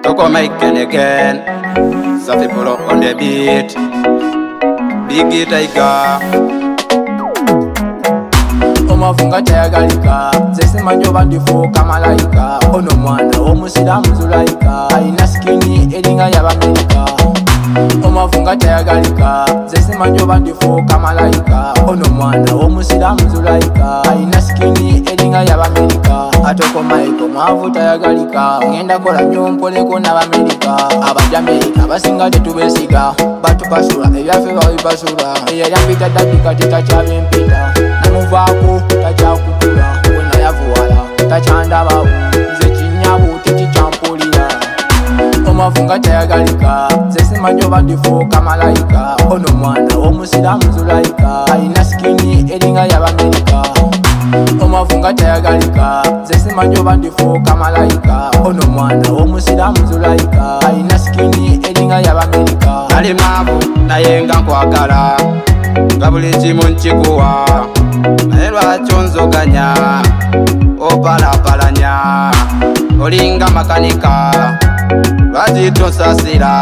Toko making again. Safi pull up on the beat. Big Tiger. Omafunga tayagalika zese manjo bandifuuka malayika ono mwana w'omusiraamu zulayika alina sikini eringa y'Abamerika. Omafunga tayagalika zese manjo bandifuuka malayika ono mwana w'omusiraamu zulayika alina sikini eringa y'Abamerika. Atoko Michael mwavu tayagalika ngenda kola nnyo mpoleko n'Abamerika. Abajamerika basinga tetubesiga batupasula ebyaffe babipasula eyali ampita dadi kati takyabimpita namuvaako takyakutula wena yavuwala takyandabawo nze kinyabu tekikyampulira. Omafunga tayagalika zese manjo bandifuuka malayika ono mwana w'omusiraamu zulayika alina sikini eringa y'Abamerika. Omafunga tayagalika zese manjo bandifuuka malayika ono mwana w'omusiraamu zulayika alina sikini eringa y'Abamerika. Ali maavu naye nga nkwagala nga buli kimu nkikuwa naye lwaki onzoganya opalapalanya olinga makanika lwaki tonsasira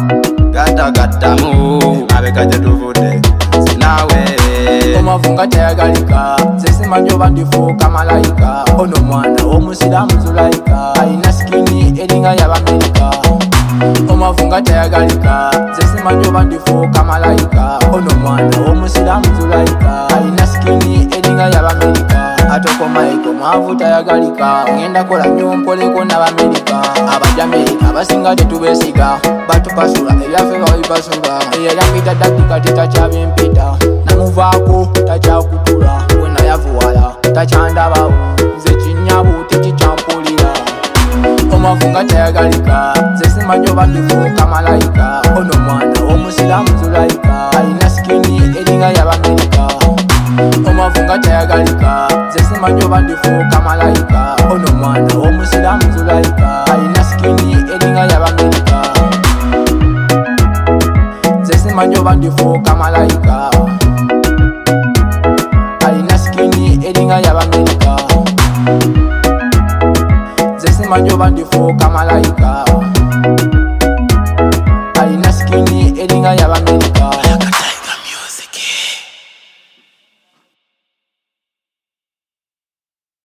gattagattamu mabega gye tuvudde sinaawe. Omafunga tayagalika zese manjo bandifuuka malayika ono mwana w'omusiraamu zulayika alina sikini eringa y'Abamerika. Omafunga tayagalika zese manjo bandifuuka malayika ono mwana w'omusiraamu zulayika alina sikini eringa y'Abamerika. Atoko Michael mwavu tayagalika ngenda kola nnyo mpoleko n'Abamerika. Abajamerika basinga tetubesiga batupasula ebyaffe babipasula eyali ampita dadi kati takyabimpita namuvaako takyakutula wena yavuwala takyandabawo nze kinyabu tekikyampulira. Omafunga tayagalika zese manjo bandifuuka malayika ono mwana w'omusiraamu zulayika alina sikini eringa y'Abamerika. Omafunga tayagalika zese manjo bandifuuka malayika ono mwana w'omusiraamu zulayika alina sikini eringa y'Abamerika. Zese manjo bandifuuka malayika alina sikini eringa y'Abamerika. Zese manjo bandifuuka malayika